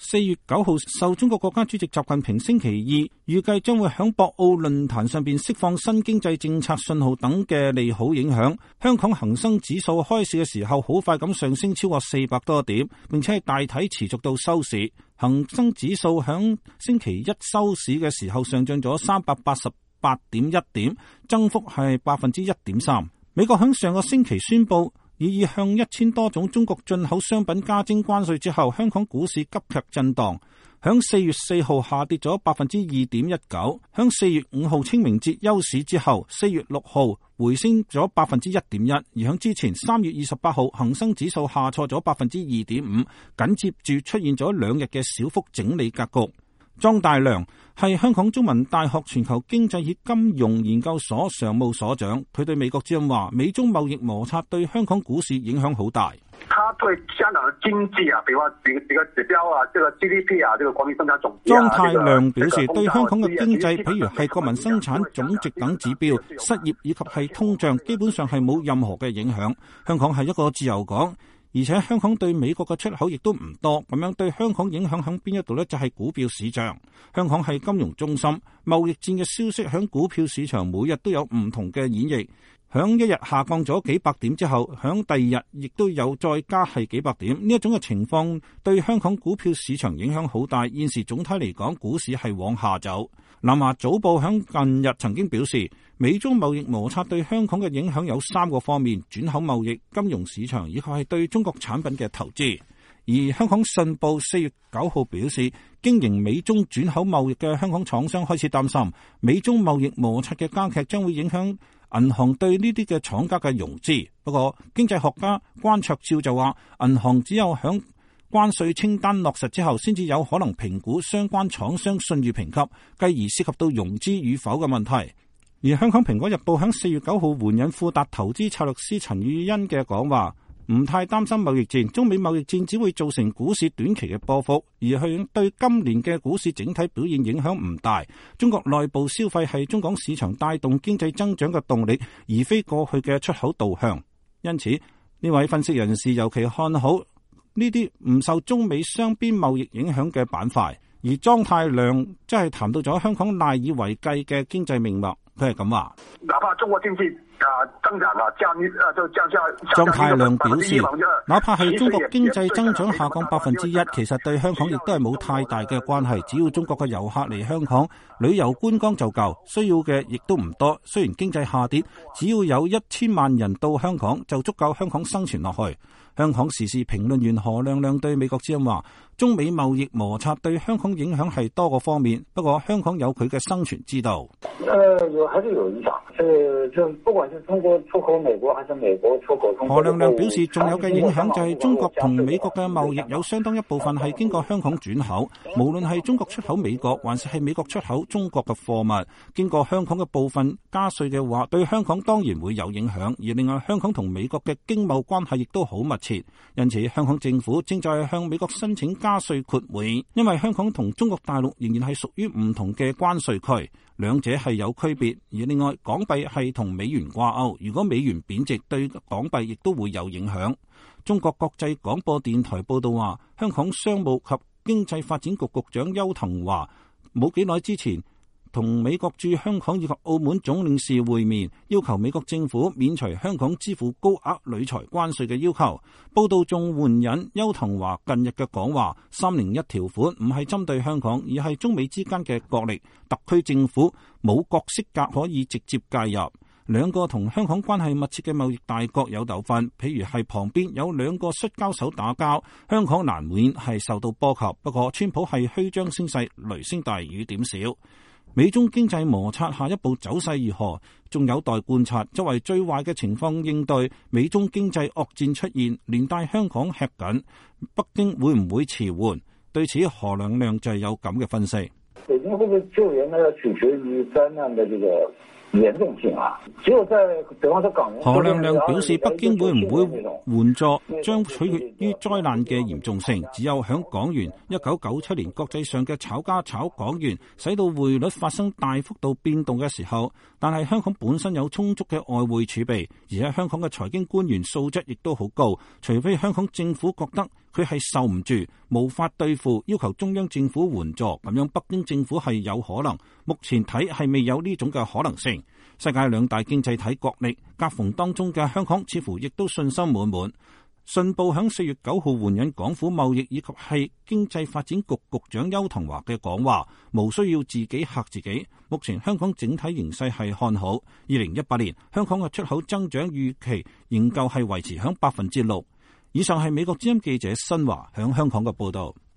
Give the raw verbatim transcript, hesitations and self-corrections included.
四月九號受中國國家主席習近平星期二預計將會響博鰲論壇上邊釋放新經濟政策信號等嘅利好影響，香港恒生指數開市嘅時候好快咁上升超過四百多點，並且係大體持續到收市。恒生指數響星期一收市嘅時候上漲咗三百八十八點一點，增幅係百分之一點三。美國響上個星期宣布已向一千多種中國進口商品加徵關稅之後，香港股市急劇震盪，響四月四號下跌咗百分之二點一九，響四月五號清明節休市之後，四月六號回升咗百分之一點一，而響之前三月二十八號恒生指數下挫咗百分之二點五，緊接住出現咗兩日嘅小幅整理格局。莊大良係香港中文大學全球經濟與金融研究所常務所長，佢對美國之音話：美中貿易摩擦對香港股市影響好大。 他對香港的經濟啊，比如話幾個幾個指標啊，這個 G D P 啊，這個國民生產總值啊， 莊太量表示，對香港嘅經濟，譬如係國民生產總值等指標、失業以及係通脹，基本上係冇任何嘅影響。香港係一個自由港。而且香港對美國嘅出口亦都唔多，咁樣對香港影響喺邊一度呢？就係股票市場。香港係金融中心，貿易戰嘅消息喺股票市場每日都有唔同嘅演繹。響一日下降咗幾百點之後，響第二日亦都有再加係幾百點。呢一種嘅情況對香港股票市場影響好大。現時總體嚟講，股市係往下走。南華早報響近日曾經表示，美中貿易摩擦對香港嘅影響有三個方面：轉口貿易、金融市場以及係對中國產品嘅投資。而香港信報四月九號表示，經營美中轉口貿易嘅香港廠商開始擔心，美中貿易摩擦嘅加劇將會影響銀行對呢啲嘅廠家嘅融資。不過，經濟學家關焯照就話，銀行只有響關稅清單落實之後，先至有可能評估相關廠商信譽評級，繼而涉及到融資與否嘅問題。而香港蘋果日報喺四月九號援引富達投資策略師陳宇欣嘅講話，唔太擔心貿易戰，中美貿易戰只會造成股市短期嘅波幅，而係對今年嘅股市整體表現影響唔大。中國內部消費係中港市場帶動經濟增長嘅動力，而非過去嘅出口導向。因此，呢位分析人士尤其看好呢啲唔受中美雙邊貿易影響嘅板塊。而莊太量即係談到咗香港賴以為繼嘅經濟命脈，佢係咁話： 哪怕中國經濟啊增長啊降啊就降下。 莊太量表示，哪怕係中國經濟增長下降百分之一，其實對香港亦都係冇太大嘅關係。只要中國嘅遊客嚟香港旅遊觀光就夠，需要嘅亦都唔多。雖然經濟下跌，只要有一千萬人到香港就足夠香港生存落去。香港時事評論員何亮亮對美國之音話：中美貿易摩擦對香港影響係多個方面，不過香港有佢嘅生存之道。 呃，有還是有影響。呃，就不管是中國出口美國，還是美國出口中國。 何亮亮表示，仲有嘅影響就係中國同美國嘅貿易有相當一部分係經過香港轉口，無論係中國出口美國，還是係美國出口中國嘅貨物，經過香港嘅部分加稅嘅話，對香港當然會有影響。而另外，香港同美國嘅經貿關係亦都好密切。因此，香港政府正在向美國申請加稅豁免，因為香港同中國大陸仍然係屬於唔同嘅關稅區，兩者係有區別。而另外，港幣係同美元掛鈎，如果美元貶值，對港幣亦都會有影響。中國國際廣播電台報道話，香港商務及經濟發展局局長邱騰華冇幾耐之前同美國駐香港以及澳門總領事會面，要求美國政府免除香港支付高額旅財關稅嘅要求。報道仲援引邱騰華近日嘅講話，三零一條款唔係針對香港，而係中美之間嘅角力，特區政府冇角色格可以直接介入。兩個同香港關係密切嘅貿易大國有糾紛，譬如係旁邊有兩個摔跤手打交，香港難免係受到波及。不過川普係虛張聲勢，雷聲大雨點小。美中經濟摩擦下一步走勢如何，仲有待觀察。作為最壞嘅情況應對，美中經濟惡戰出現，連帶香港吃緊，北京會唔會遲緩？對此，何亮亮就有咁嘅分析。 北京會唔會救援呢？要取決於災難的這個嚴重性啊！只有在比方說港人。 何亮亮表示，北京會唔會援助，將取決於災難嘅嚴重性。只有響港元一九九七年國際上嘅炒家炒港元，使到匯率發生大幅度變動嘅時候，但係香港本身有充足嘅外匯儲備，而且香港嘅財經官員素質亦都好高。除非香港政府覺得佢係受唔住，無法對付，要求中央政府援助，咁樣北京政府係有可能，目前睇係未有呢種嘅可能性。世界兩大經濟體角力夾縫當中嘅香港似乎亦都信心滿滿。信報響四月九號援引港府貿易以及係經濟發展局局長邱騰華嘅講話，無需要自己嚇自己。目前香港整體形勢係看好，二零一八年香港嘅出口增長預期仍舊係維持響百分之六以上。係美國之音記者新華響香港嘅報道。